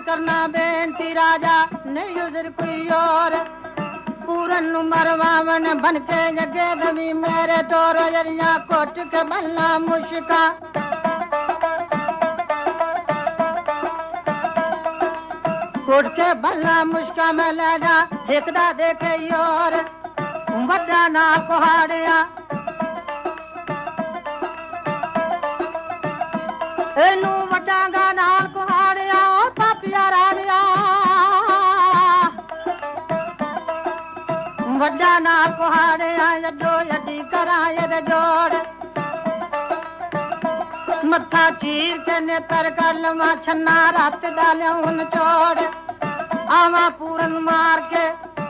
करना बेनती राजा नहीं उधर कोई और पूरन मरवावन बन के जगे दमी मेरे टोरो जरिया कोट के बल्ला मुश्का कोट के बल्ला मुश्का में ले जा एकदा देखे और वड्डा नाल कुहाड़िया एनू वड्डा गा नाल कुहाड़िया ओ पापिया राजिया वड्डा नाल कुहाड़िया जड्डो जड्डी करा यद जोड़ मत्था चीर के नेतर कर लवा छन्ना रात डालिया उन चोड़ आवा पूरन मार के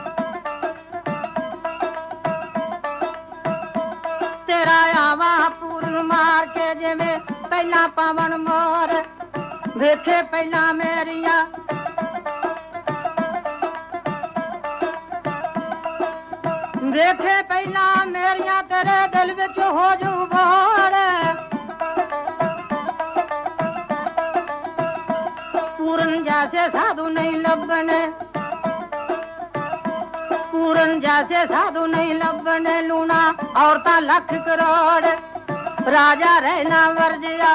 तेरा आवा पूरन मार के जिवें पहला पावन मोर वेखे पहला मेरिया वेखे पहला मेरिया तेरे दिल विच हो जू बोर पूरन जैसे साधु नहीं लभने पूरन जैसे साधु नहीं लभने लूना औरता लख करोड़ राजा रहना वर्जिया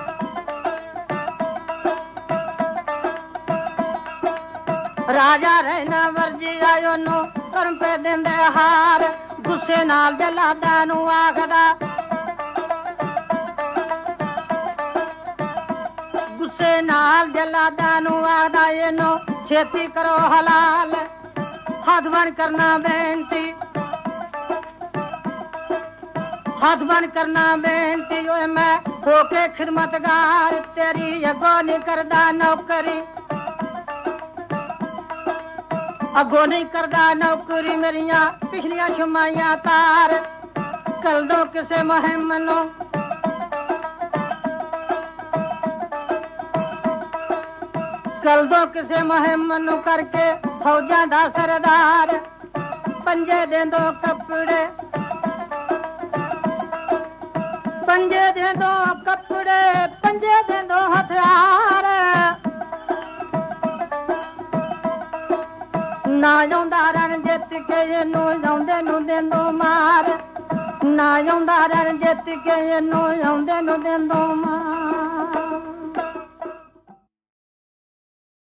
राजा रहना वर्जिया ओनू करम पे देंदे हार गुस्से नाल जलादा नू आखदा गुस्से नाल जलादा नू आखदा एनू छेती करो हलाल हद बन करना बेनती हाथ बन करना बेनती जो मैं होके खिदमतगार तेरी अगो नहीं करदा नौकरी अगो नहीं करदा नौकरी मेरिया पिछलियां शुमाइयां तार कल दो किसे मुहिम नो कल दो किसे मुहिम नु करके फौजा दा सरदार पंजे दे दो कपड़े पंजे दे दो कपड़े पंजे दे दो हथियार ना जाऊंदा रण जित के इनू जाऊंदे नू देंदो मार ना जाऊंदा रण जित के इनू जाऊंदे नू देंदो मार